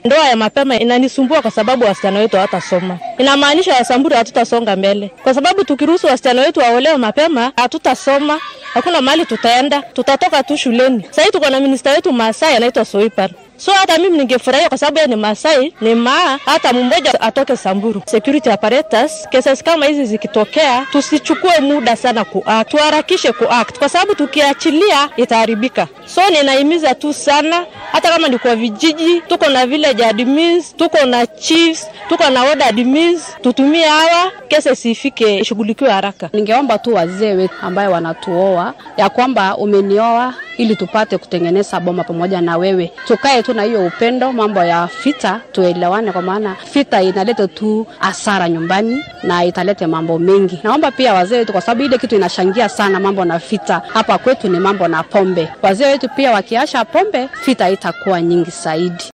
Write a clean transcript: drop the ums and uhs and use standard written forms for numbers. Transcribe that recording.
Ndoa ya mapema inanisumbua kwa sababu wasichana wetu hawatasoma. Inamaanisha ya Samburu hatutasonga mbele. Kwa sababu tukiruhusu wasichana wetu waolewe mapema, hatutasoma. Hakuna mahali tutaenda, tutatoka tu shuleni. Sasa tuko na minister wetu Masai anaitwa Soipan. So hata mimi ningefurahia kwa sababu yeye ni Masai, ni hata mmoja atoke Samburu. Security apparatus, cases kama hizi zikitokea, tusichukue muda sana kuact, tuharakishe kuact kwa sababu tukiachilia itaharibika. So ninahimiza tu sana, hata kama ni kwa vijiji, tuko na village admins, tuko na chiefs, tuko na ward admins, tutumie hawa cases ifike shughulikiwe haraka. Ningeomba tu wazee wetu ambao wanatuoa ya kwamba umenioa ili tupate kutengeneza boma pamoja na wewe. Tukae tu na hiyo upendo, mambo ya vita tuelewane, kwa maana vita inaleta tu hasara nyumbani na italete mambo mengi. Naomba pia wazee wetu, kwa sababu ile kitu inachangia sana mambo na vita hapa kwetu ni mambo na pombe. Wazee wetu pia wakiacha pombe, vita itakuwa nyingi zaidi.